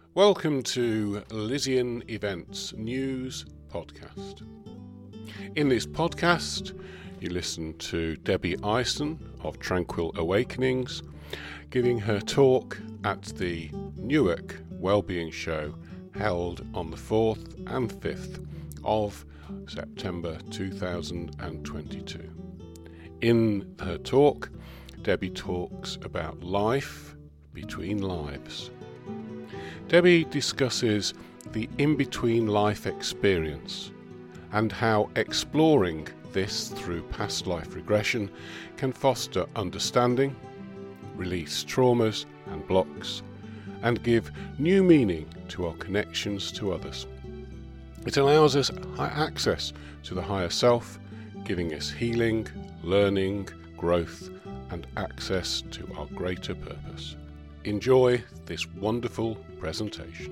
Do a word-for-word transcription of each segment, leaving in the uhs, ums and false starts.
Welcome to Elysian Events News Podcast. In this podcast, you listen to Debbie Ison of Tranquil Awakenings giving her talk at the Newark Wellbeing Show held on the fourth and fifth of September two thousand twenty-two. In her talk, Debbie talks about life between lives. Debbie discusses the in-between life experience and how exploring this through past life regression can foster understanding, release traumas and blocks, and give new meaning to our connections to others. It allows us access to the higher self, giving us healing, learning, growth, and access to our greater purpose. Enjoy this wonderful presentation.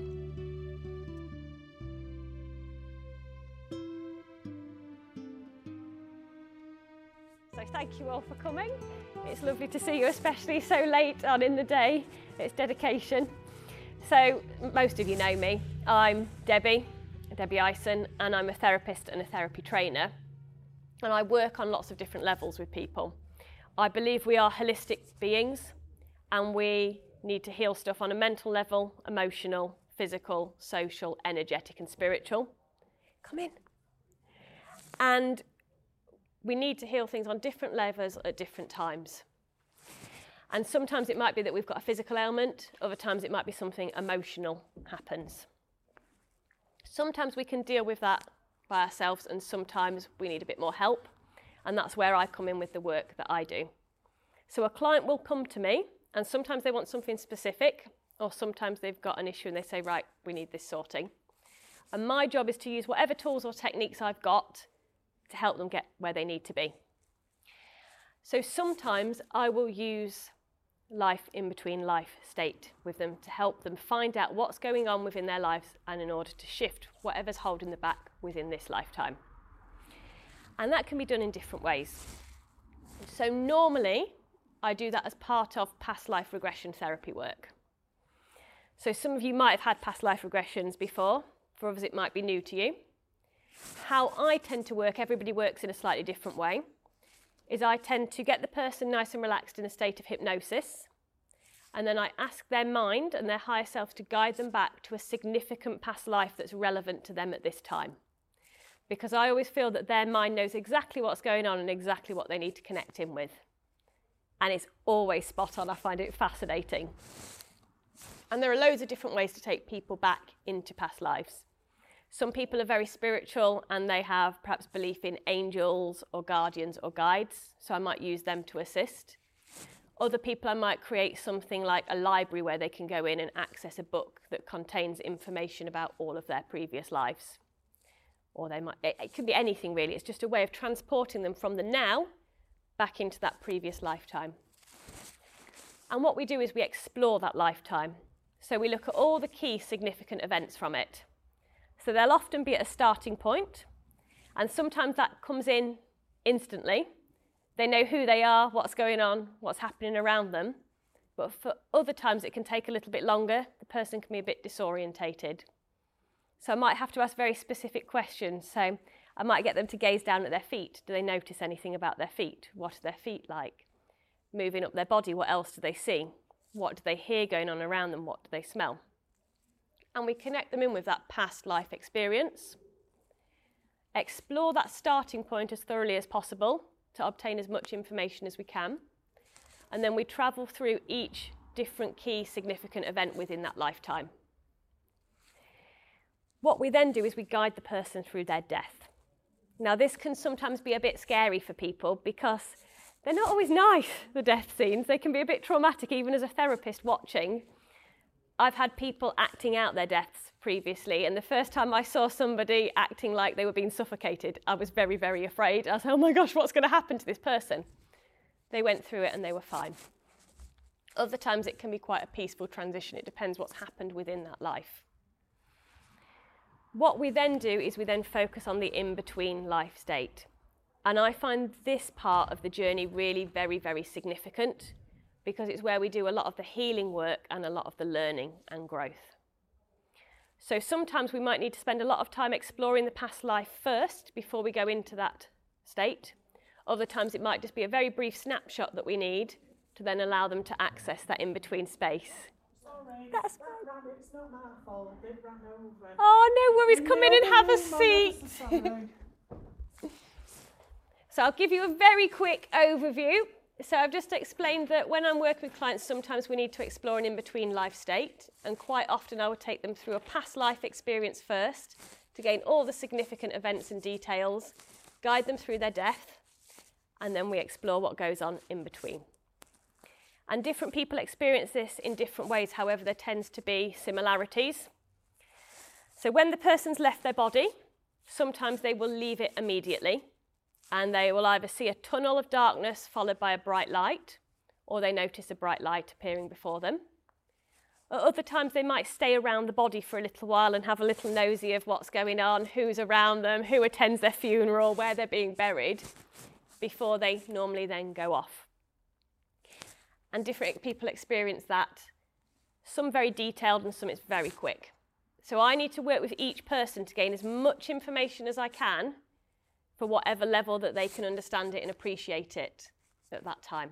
So thank you all for coming. It's lovely to see you, especially so late on in the day. It's dedication. So most of you know me. I'm Debbie, Debbie Ison, and I'm a therapist and a therapy trainer. And I work on lots of different levels with people. I believe we are holistic beings, and we need to heal stuff on a mental level, emotional, physical, social, energetic, and spiritual. Come in. And we need to heal things on different levels at different times. And sometimes it might be that we've got a physical ailment, other times it might be something emotional happens. Sometimes we can deal with that by ourselves, and sometimes we need a bit more help. And that's where I come in with the work that I do. So a client will come to me, and sometimes they want something specific, or sometimes they've got an issue and they say, right, we need this sorting. And my job is to use whatever tools or techniques I've got to help them get where they need to be. So sometimes I will use life in between life state with them to help them find out what's going on within their lives, and in order to shift whatever's holding them back within this lifetime. And that can be done in different ways. So normally, I do that as part of past life regression therapy work. So some of you might have had past life regressions before, for others it might be new to you. How I tend to work, everybody works in a slightly different way, is I tend to get the person nice and relaxed in a state of hypnosis, and then I ask their mind and their higher self to guide them back to a significant past life that's relevant to them at this time. Because I always feel that their mind knows exactly what's going on and exactly what they need to connect in with. And it's always spot on. I find it fascinating. And there are loads of different ways to take people back into past lives. Some people are very spiritual and they have perhaps belief in angels or guardians or guides, so I might use them to assist. Other people, I might create something like a library where they can go in and access a book that contains information about all of their previous lives. Or they might, it, it could be anything really. It's just a way of transporting them from the now back into that previous lifetime. And what we do is we explore that lifetime. So we look at all the key significant events from it. So they'll often be at a starting point, and sometimes that comes in instantly. They know who they are, what's going on, what's happening around them. But for other times it can take a little bit longer. The person can be a bit disorientated. So I might have to ask very specific questions. So I might get them to gaze down at their feet. Do they notice anything about their feet? What are their feet like? Moving up their body, what else do they see? What do they hear going on around them? What do they smell? And we connect them in with that past life experience. Explore that starting point as thoroughly as possible to obtain as much information as we can. And then we travel through each different key significant event within that lifetime. What we then do is we guide the person through their death. Now, this can sometimes be a bit scary for people because they're not always nice, the death scenes. They can be a bit traumatic, even as a therapist watching. I've had people acting out their deaths previously, and the first time I saw somebody acting like they were being suffocated, I was very, very afraid. I was like, oh my gosh, what's going to happen to this person? They went through it and they were fine. Other times it can be quite a peaceful transition. It depends what's happened within that life. What we then do is we then focus on the in-between life state. And I find this part of the journey really very, very significant because it's where we do a lot of the healing work and a lot of the learning and growth. So sometimes we might need to spend a lot of time exploring the past life first before we go into that state. Other times it might just be a very brief snapshot that we need to then allow them to access that in-between space. Sorry, That's that rabbit's not my fault, they've run over. Oh, no worries, come in and No, have no, a no, seat. no, sorry. So I'll give you a very quick overview. So I've just explained that when I'm working with clients, sometimes we need to explore an in-between life state, and quite often I would take them through a past life experience first to gain all the significant events and details, guide them through their death, and then we explore what goes on in between. And different people experience this in different ways, however there tends to be similarities. So when the person's left their body, sometimes they will leave it immediately, and they will either see a tunnel of darkness followed by a bright light, or they notice a bright light appearing before them. At other times they might stay around the body for a little while and have a little nosy of what's going on, who's around them, who attends their funeral, where they're being buried, before they normally then go off. And different people experience that, some very detailed and some it's very quick. So I need to work with each person to gain as much information as I can for whatever level that they can understand it and appreciate it at that time.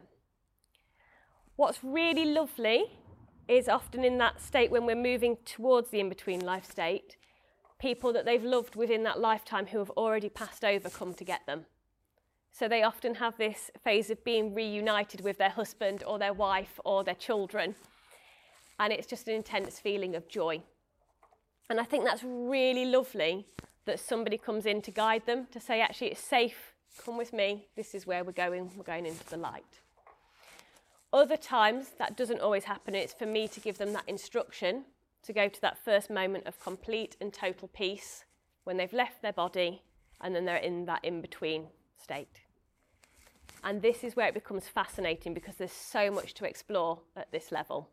What's really lovely is often in that state when we're moving towards the in-between life state, people that they've loved within that lifetime who have already passed over come to get them. So they often have this phase of being reunited with their husband or their wife or their children. And it's just an intense feeling of joy. And I think that's really lovely that somebody comes in to guide them, to say, actually, it's safe, come with me, this is where we're going, we're going into the light. Other times, that doesn't always happen. It's for me to give them that instruction to go to that first moment of complete and total peace when they've left their body and then they're in that in-between state. And this is where it becomes fascinating because there's so much to explore at this level.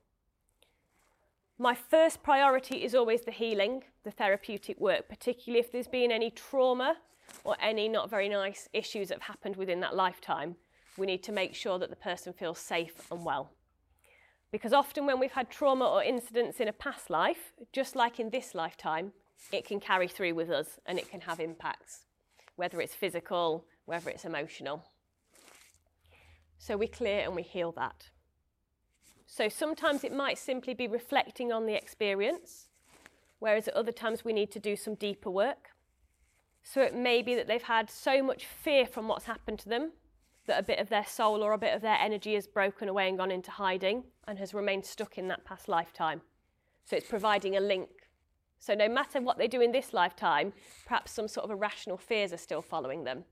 My first priority is always the healing, the therapeutic work, particularly if there's been any trauma or any not very nice issues that have happened within that lifetime. We need to make sure that the person feels safe and well. Because often when we've had trauma or incidents in a past life, just like in this lifetime, it can carry through with us and it can have impacts, whether it's physical, whether it's emotional. So we clear and we heal that. So sometimes it might simply be reflecting on the experience, whereas at other times we need to do some deeper work. So it may be that they've had so much fear from what's happened to them that a bit of their soul or a bit of their energy has broken away and gone into hiding and has remained stuck in that past lifetime. So it's providing a link. So no matter what they do in this lifetime, perhaps some sort of irrational fears are still following them.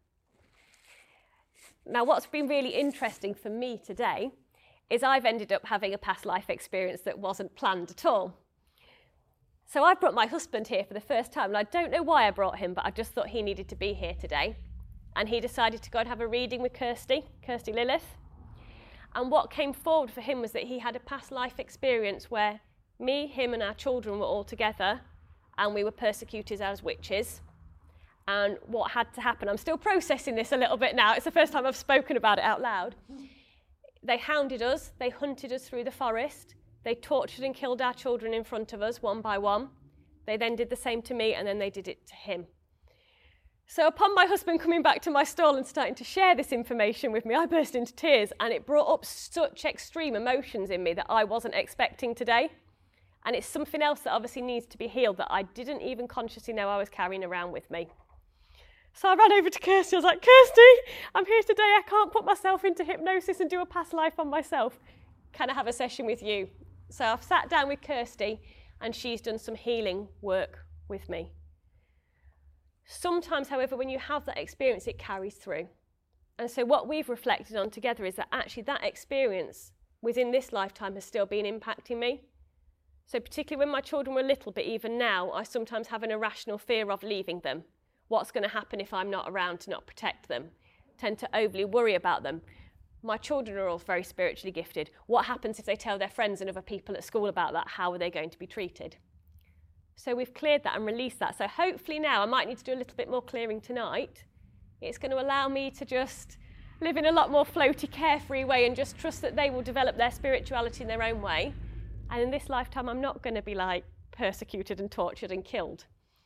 Now, what's been really interesting for me today is I've ended up having a past life experience that wasn't planned at all. So I brought my husband here for the first time, and I don't know why I brought him, but I just thought he needed to be here today. And he decided to go and have a reading with Kirsty, Kirsty Lilith. And what came forward for him was that he had a past life experience where me, him and our children were all together and we were persecuted as witches. And what had to happen, I'm still processing this a little bit now, it's the first time I've spoken about it out loud. They hounded us, they hunted us through the forest, they tortured and killed our children in front of us one by one. They then did the same to me and then they did it to him. So upon my husband coming back to my stall and starting to share this information with me, I burst into tears and it brought up such extreme emotions in me that I wasn't expecting today. And it's something else that obviously needs to be healed that I didn't even consciously know I was carrying around with me. So I ran over to Kirsty, I was like, Kirsty, I'm here today, I can't put myself into hypnosis and do a past life on myself. Can I have a session with you? So I've sat down with Kirsty and she's done some healing work with me. Sometimes, however, when you have that experience, it carries through. And so what we've reflected on together is that actually that experience within this lifetime has still been impacting me. So particularly when my children were little, but even now, I sometimes have an irrational fear of leaving them. What's going to happen if I'm not around to not protect them? Tend to overly worry about them. My children are all very spiritually gifted. What happens if they tell their friends and other people at school about that? How are they going to be treated? So we've cleared that and released that. So hopefully now, I might need to do a little bit more clearing tonight. It's going to allow me to just live in a lot more floaty, carefree way and just trust that they will develop their spirituality in their own way. And in this lifetime, I'm not going to be like persecuted and tortured and killed.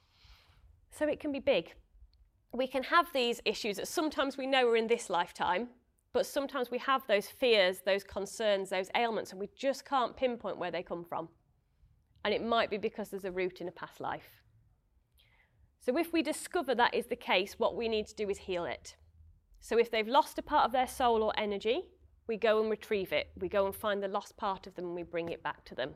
So it can be big. We can have these issues that sometimes we know are in this lifetime, but sometimes we have those fears, those concerns, those ailments, and we just can't pinpoint where they come from. And it might be because there's a root in a past life. So if we discover that is the case, what we need to do is heal it. So if they've lost a part of their soul or energy, we go and retrieve it. We go and find the lost part of them and we bring it back to them.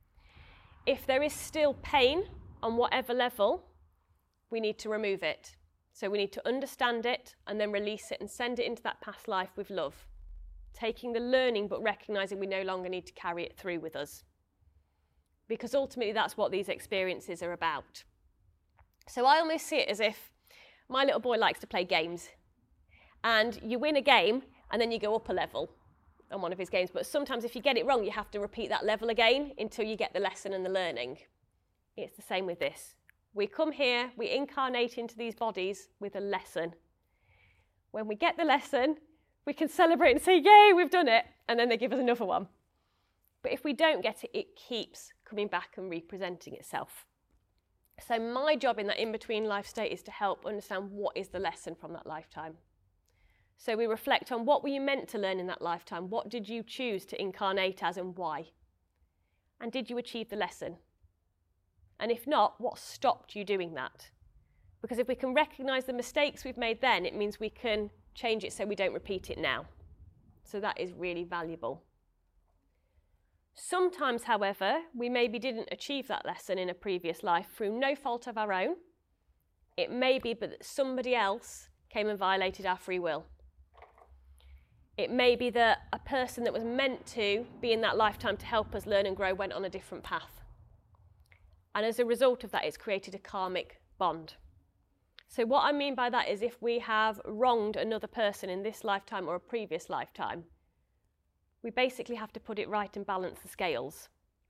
If there is still pain on whatever level, we need to remove it. So we need to understand it and then release it and send it into that past life with love. Taking the learning but recognising we no longer need to carry it through with us. Because ultimately that's what these experiences are about. So I almost see it as if my little boy likes to play games. And you win a game and then you go up a level on one of his games. But sometimes if you get it wrong, you have to repeat that level again until you get the lesson and the learning. It's the same with this. We come here, we incarnate into these bodies with a lesson. When we get the lesson, we can celebrate and say, yay, we've done it. And then they give us another one. But if we don't get it, it keeps coming back and representing itself. So my job in that in-between life state is to help understand what is the lesson from that lifetime. So we reflect on what were you meant to learn in that lifetime? What did you choose to incarnate as and why? And did you achieve the lesson? And if not, what stopped you doing that? Because if we can recognise the mistakes we've made then, it means we can change it so we don't repeat it now. So that is really valuable. Sometimes, however, we maybe didn't achieve that lesson in a previous life through no fault of our own. It may be that somebody else came and violated our free will. It may be that a person that was meant to be in that lifetime to help us learn and grow went on a different path. And as a result of that, it's created a karmic bond. So what I mean by that is if we have wronged another person in this lifetime or a previous lifetime, we basically have to put it right and balance the scales.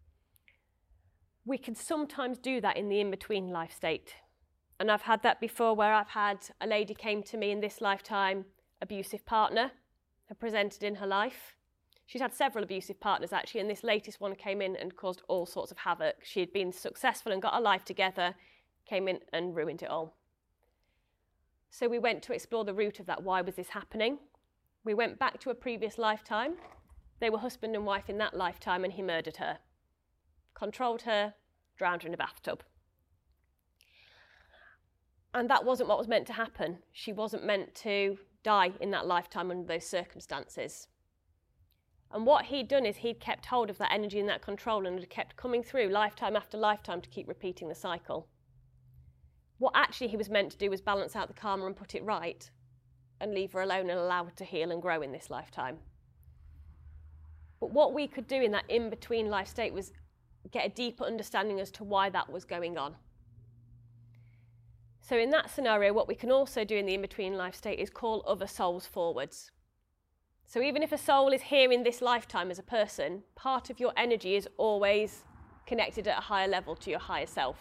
We can sometimes do that in the in-between life state. And I've had that before where I've had a lady came to me in this lifetime, abusive partner, had presented in her life. She's had several abusive partners actually, and this latest one came in and caused all sorts of havoc. She had been successful and got her life together, came in and ruined it all. So we went to explore the root of that. Why was this happening? We went back to a previous lifetime. They were husband and wife in that lifetime and he murdered her. Controlled her, drowned her in a bathtub. And that wasn't what was meant to happen. She wasn't meant to die in that lifetime under those circumstances. And what he'd done is he'd kept hold of that energy and that control and had kept coming through lifetime after lifetime to keep repeating the cycle. What actually he was meant to do was balance out the karma and put it right and leave her alone and allow her to heal and grow in this lifetime. But what we could do in that in-between life state was get a deeper understanding as to why that was going on. So in that scenario, what we can also do in the in-between life state is call other souls forwards. So even if a soul is here in this lifetime as a person, part of your energy is always connected at a higher level to your higher self.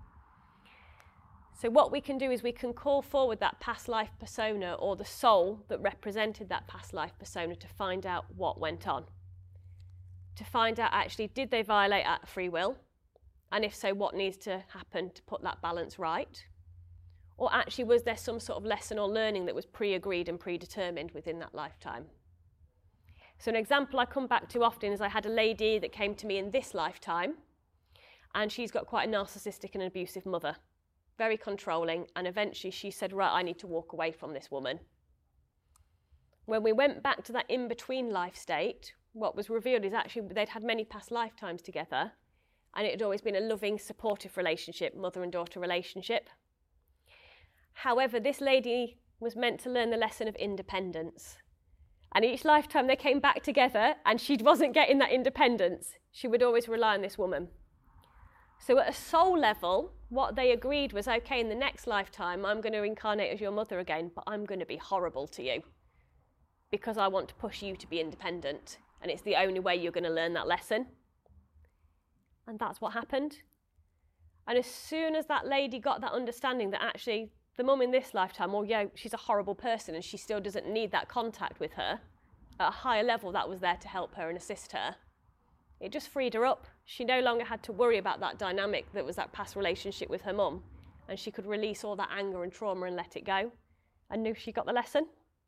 So what we can do is we can call forward that past life persona or the soul that represented that past life persona to find out what went on. To find out actually, did they violate our free will? And if so, what needs to happen to put that balance right? Or actually, was there some sort of lesson or learning that was pre-agreed and predetermined within that lifetime? So an example I come back to often is I had a lady that came to me in this lifetime, and she's got quite a narcissistic and abusive mother, very controlling, and eventually she said, right, I need to walk away from this woman. When we went back to that in-between life state, what was revealed is actually they'd had many past lifetimes together, and it had always been a loving, supportive relationship, mother and daughter relationship. However, this lady was meant to learn the lesson of independence. And each lifetime they came back together and she wasn't getting that independence. She would always rely on this woman. So at a soul level, what they agreed was, okay, in the next lifetime, I'm going to incarnate as your mother again, but I'm going to be horrible to you because I want to push you to be independent. And it's the only way you're going to learn that lesson. And that's what happened. And as soon as that lady got that understanding that actually the mum in this lifetime, well, yeah, she's a horrible person and she still doesn't need that contact with her, at a higher level that was there to help her and assist her. It just freed her up. She no longer had to worry about that dynamic that was that past relationship with her mum, and she could release all that anger and trauma and let it go, and knew she got the lesson.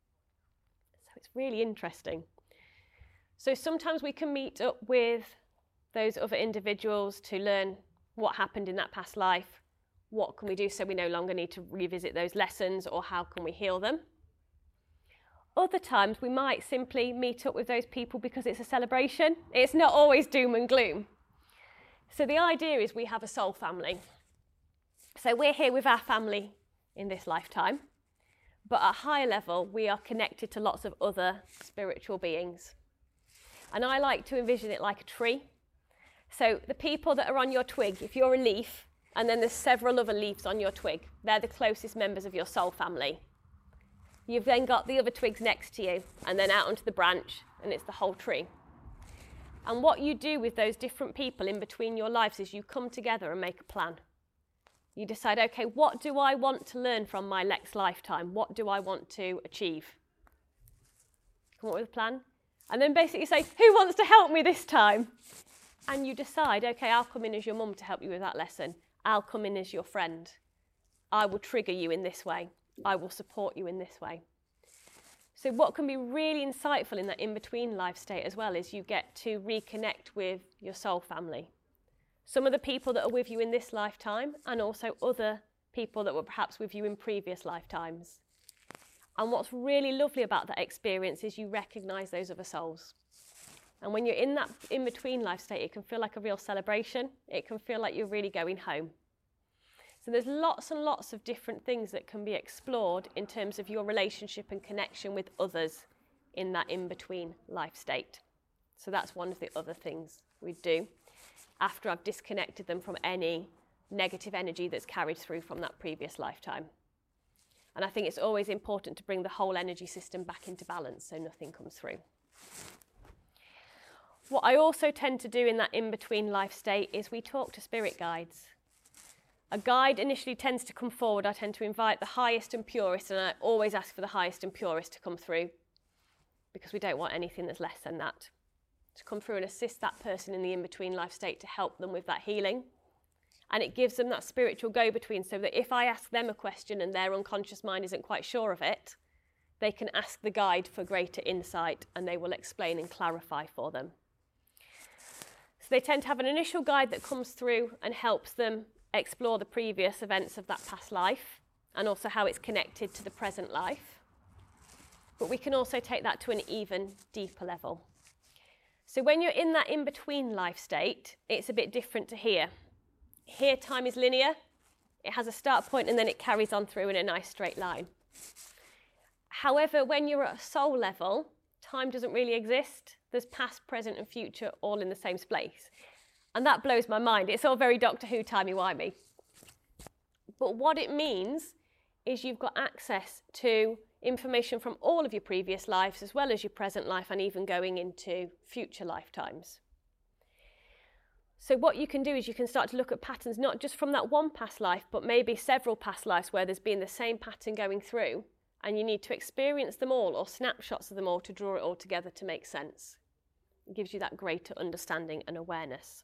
So it's really interesting. So sometimes we can meet up with those other individuals to learn what happened in that past life. What can we do so we no longer need to revisit those lessons, or how can we heal them? Other times we might simply meet up with those people because it's a celebration. It's not always doom and gloom. So the idea is we have a soul family. So we're here with our family in this lifetime, but at a higher level we are connected to lots of other spiritual beings. And I like to envision it like a tree. So the people that are on your twig, if you're a leaf, and then there's several other leaves on your twig, they're the closest members of your soul family. You've then got the other twigs next to you, and then out onto the branch, and it's the whole tree. And what you do with those different people in between your lives is you come together and make a plan. You decide, okay, what do I want to learn from my next lifetime? What do I want to achieve? Come up with a plan. And then basically say, who wants to help me this time? And you decide, okay, I'll come in as your mum to help you with that lesson. I'll come in as your friend. I will trigger you in this way. I will support you in this way. So what can be really insightful in that in-between life state as well is you get to reconnect with your soul family. Some of the people that are with you in this lifetime, and also other people that were perhaps with you in previous lifetimes. And what's really lovely about that experience is you recognise those other souls. And when you're in that in-between life state, it can feel like a real celebration. It can feel like you're really going home. So there's lots and lots of different things that can be explored in terms of your relationship and connection with others in that in-between life state. So that's one of the other things we do after I've disconnected them from any negative energy that's carried through from that previous lifetime. And I think it's always important to bring the whole energy system back into balance so nothing comes through. What I also tend to do in that in-between life state is we talk to spirit guides. A guide initially tends to come forward. I tend to invite the highest and purest, and I always ask for the highest and purest to come through because we don't want anything that's less than that. To come through and assist that person in the in-between life state to help them with that healing. And it gives them that spiritual go-between so that if I ask them a question and their unconscious mind isn't quite sure of it, they can ask the guide for greater insight and they will explain and clarify for them. So they tend to have an initial guide that comes through and helps them explore the previous events of that past life and also how it's connected to the present life. But we can also take that to an even deeper level. So when you're in that in-between life state, it's a bit different to here. Here time is linear. It has a start point and then it carries on through in a nice straight line. However, when you're at a soul level, time doesn't really exist. There's past, present and future all in the same space. And that blows my mind. It's all very Doctor Who, timey-wimey. But what it means is you've got access to information from all of your previous lives as well as your present life and even going into future lifetimes. So what you can do is you can start to look at patterns not just from that one past life, but maybe several past lives where there's been the same pattern going through and you need to experience them all or snapshots of them all to draw it all together to make sense. It gives you that greater understanding and awareness.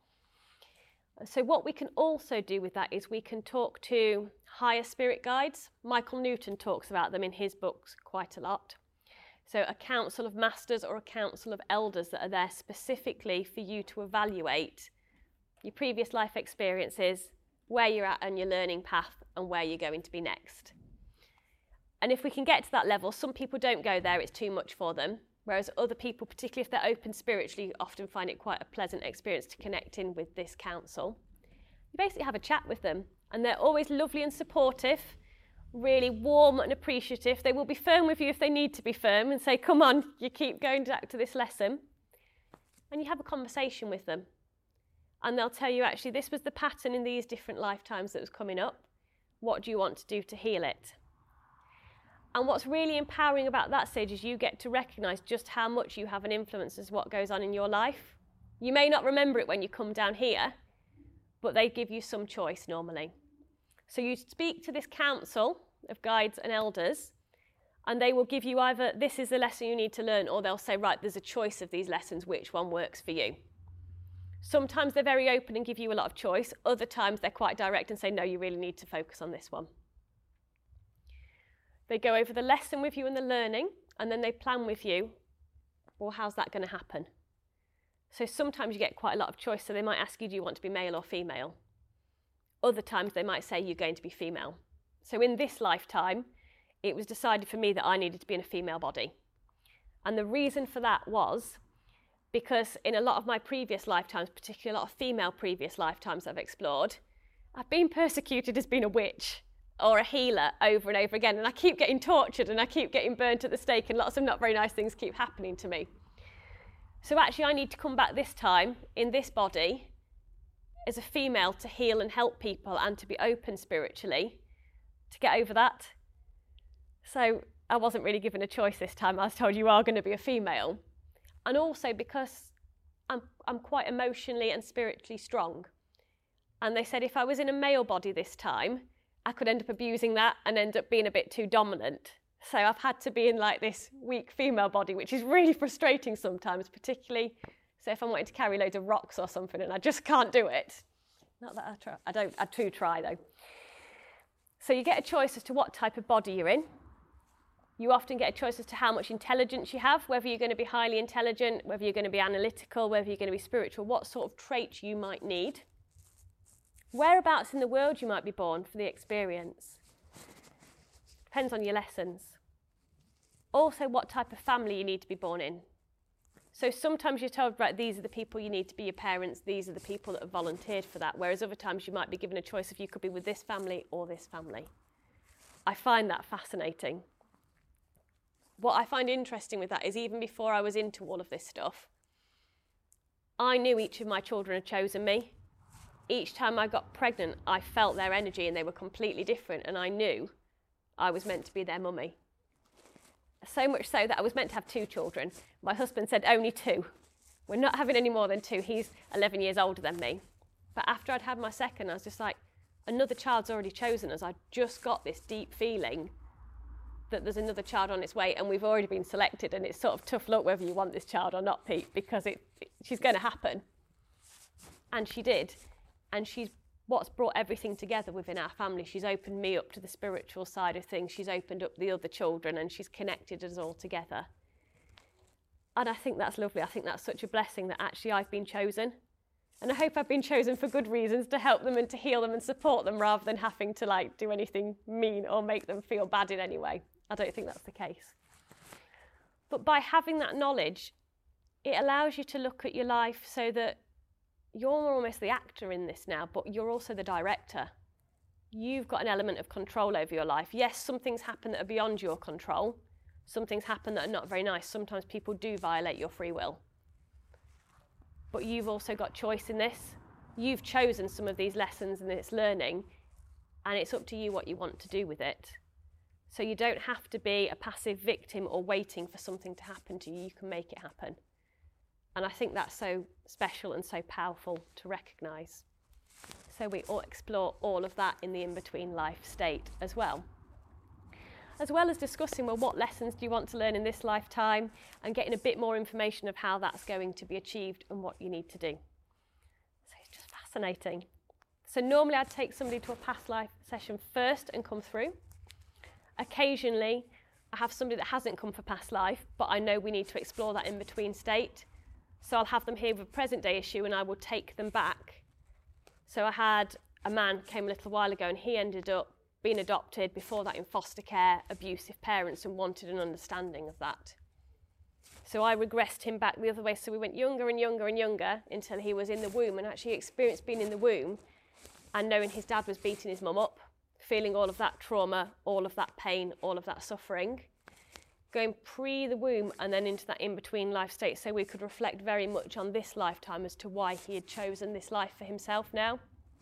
So what we can also do with that is we can talk to higher spirit guides. Michael Newton talks about them in his books quite a lot. So a council of masters or a council of elders that are there specifically for you to evaluate your previous life experiences, where you're at on your learning path and where you're going to be next. And if we can get to that level, some people don't go there, it's too much for them. Whereas other people, particularly if they're open spiritually, often find it quite a pleasant experience to connect in with this council. You basically have a chat with them, and they're always lovely and supportive, really warm and appreciative. They will be firm with you if they need to be firm and say, come on, you keep going back to this lesson. And you have a conversation with them. And they'll tell you, actually, this was the pattern in these different lifetimes that was coming up. What do you want to do to heal it? And what's really empowering about that stage is you get to recognise just how much you have an influence as what goes on in your life. You may not remember it when you come down here, but they give you some choice normally. So you speak to this council of guides and elders, and they will give you either this is the lesson you need to learn, or they'll say, right, there's a choice of these lessons, which one works for you? Sometimes they're very open and give you a lot of choice. Other times they're quite direct and say, no, you really need to focus on this one. They go over the lesson with you and the learning, and then they plan with you, well, how's that going to happen? So sometimes you get quite a lot of choice, so they might ask you, do you want to be male or female? Other times they might say you're going to be female. So in this lifetime, it was decided for me that I needed to be in a female body. And the reason for that was because in a lot of my previous lifetimes, particularly a lot of female previous lifetimes I've explored, I've been persecuted as being a witch or a healer over and over again, and I keep getting tortured and I keep getting burnt at the stake, and lots of not very nice things keep happening to me. So actually I need to come back this time in this body as a female to heal and help people and to be open spiritually to get over that. So I wasn't really given a choice this time. I was told you are going to be a female. And also because I'm, I'm quite emotionally and spiritually strong. And they said if I was in a male body this time, I could end up abusing that and end up being a bit too dominant. So I've had to be in like this weak female body, which is really frustrating sometimes, particularly so if I'm wanting to carry loads of rocks or something and I just can't do it. Not that I try, I don't, I do try though. So you get a choice as to what type of body you're in. You often get a choice as to how much intelligence you have, whether you're going to be highly intelligent, whether you're going to be analytical, whether you're going to be spiritual, what sort of traits you might need. Whereabouts in the world you might be born for the experience. Depends on your lessons. Also, what type of family you need to be born in. So sometimes you're told, right, these are the people you need to be your parents, these are the people that have volunteered for that, whereas other times you might be given a choice if you could be with this family or this family. I find that fascinating. What I find interesting with that is even before I was into all of this stuff, I knew each of my children had chosen me. Each time I got pregnant, I felt their energy and they were completely different, and I knew I was meant to be their mummy. So much so that I was meant to have two children. My husband said only two. We're not having any more than two. He's eleven years older than me. But after I'd had my second, I was just like, another child's already chosen us. I just got this deep feeling that there's another child on its way and we've already been selected, and it's sort of tough luck whether you want this child or not, Pete, because it, it she's going to happen. And she did. And she's what's brought everything together within our family. She's opened me up to the spiritual side of things. She's opened up the other children, and she's connected us all together. And I think that's lovely. I think that's such a blessing that actually I've been chosen. And I hope I've been chosen for good reasons, to help them and to heal them and support them, rather than having to like do anything mean or make them feel bad in any way. I don't think that's the case. But by having that knowledge, it allows you to look at your life so that you're almost the actor in this now, but you're also the director. You've got an element of control over your life. Yes, some things happen that are beyond your control. Some things happen that are not very nice. Sometimes people do violate your free will. But you've also got choice in this. You've chosen some of these lessons and this learning, and it's up to you what you want to do with it. So you don't have to be a passive victim or waiting for something to happen to you. You can make it happen. And I think that's so special and so powerful to recognise. So we all explore all of that in the in-between life state as well. As well as discussing, well, what lessons do you want to learn in this lifetime, and getting a bit more information of how that's going to be achieved and what you need to do. So it's just fascinating. So normally I'd take somebody to a past life session first and come through. Occasionally I have somebody that hasn't come for past life, but I know we need to explore that in-between state. So I'll have them here with a present day issue and I will take them back. So I had a man came a little while ago and he ended up being adopted, before that in foster care, abusive parents, and wanted an understanding of that. So I regressed him back the other way. So we went younger and younger and younger until he was in the womb, and actually experienced being in the womb and knowing his dad was beating his mum up, feeling all of that trauma, all of that pain, all of that suffering. Going pre the womb and then into that in-between life state, so we could reflect very much on this lifetime as to why he had chosen this life for himself now.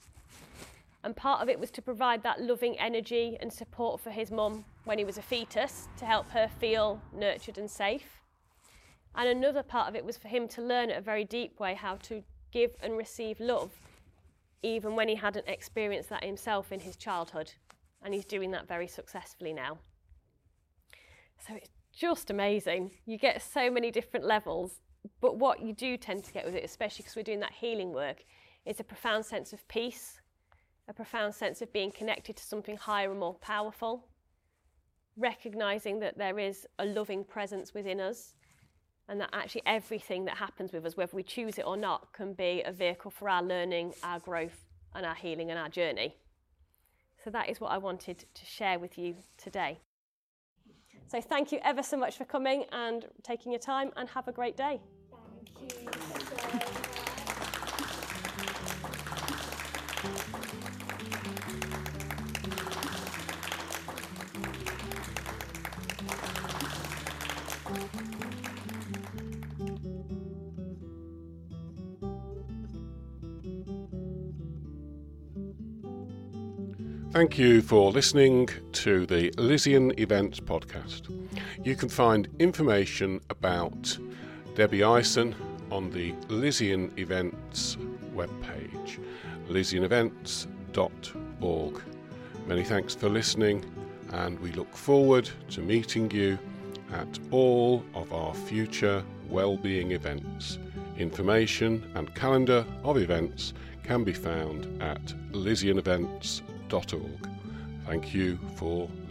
And part of it was to provide that loving energy and support for his mum when he was a fetus, to help her feel nurtured and safe. And another part of it was for him to learn at a very deep way how to give and receive love, even when he hadn't experienced that himself in his childhood. And he's doing that very successfully now. So it's just amazing. You get so many different levels but what you do tend to get with it, especially because we're doing that healing work, is a profound sense of peace, a profound sense of being connected to something higher and more powerful, recognising that there is a loving presence within us, and that actually everything that happens with us, whether we choose it or not, can be a vehicle for our learning, our growth, and our healing and our journey. So that is what I wanted to share with you today. So thank you ever so much for coming and taking your time, and have a great day. Thank you. Thank you. Thank you for listening to the Elysian Events podcast. You can find information about Debbie Ison on the Elysian Events webpage, elysian events dot org. Many thanks for listening, and we look forward to meeting you at all of our future wellbeing events. Information and calendar of events can be found at elysian events dot org. Thank you for